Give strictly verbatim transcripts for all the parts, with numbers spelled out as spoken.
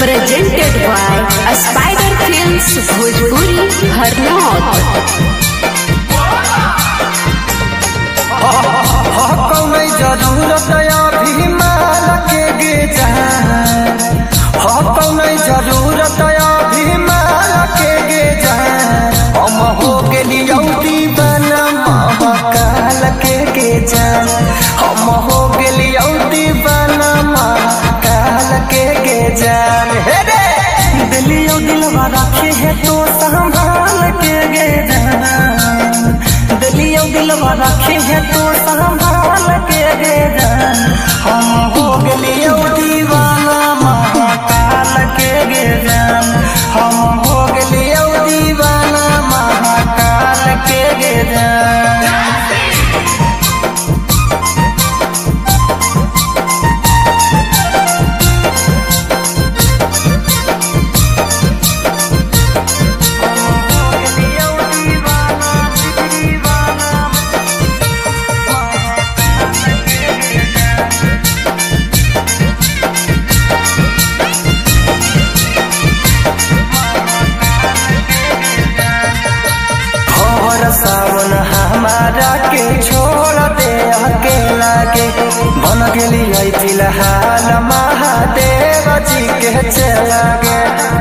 presented by Spider Films Bhojpuri Harnaut। कौन जरूरत अभिमान के गे जान, हो कौन जरूरत अभिमान के गे जान, हम हो गेलियौ दीवाना महाकाल के गे जान, हम हो गेलियौ दीवाना महाकाल के गे जान। हे रे दिलियो दिलवा रखे है तो संभाल के गे जान, दिलियो दिलवा रखे है तो संभाल के गे जान, हम हो गेलियो दीवाना महाकाल के गे जान, हम हो गेलियो दीवाना महाकाल के गे जान। सावन हमारा के छोड़ दे अकेला के, बन गेलियै फिलहाल महादेव जी के चला गे।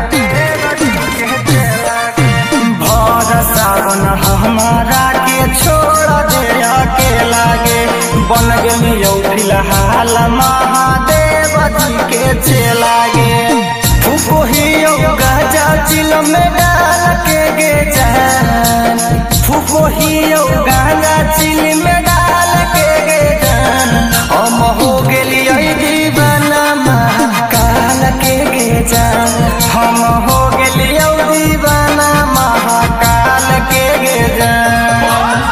भर सावन हमारा के छोड़ दे अकेला गे, बन गेलियै फिलहाल महादेव जी के चला गे। फुकोहियो गाजा चिल में डाल के गे जान, फुकोहियो गाजा चिल में डाल के गे जान, हम हो गेलियै दीवाना महाकाल के गे जान, हम हो गेलियै दीवाना महाकाल के गे जान।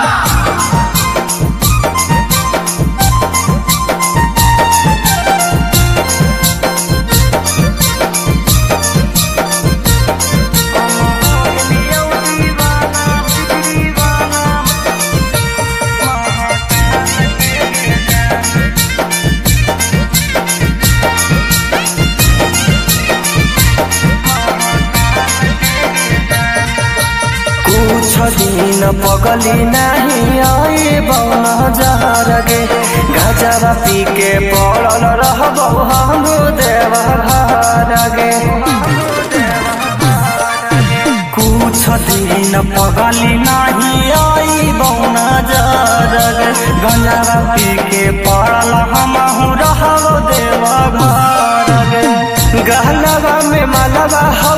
कुछ दिन पगली नहीं आई बौन जार गे, गजरा पी के पड़ल रहबौ हम देव घर गे। कुछ दिन पगली नहीं आई बौन जार गे, गजरा पी के पड़ल हम रहबौ देव घर गे। गहनवा में मालवा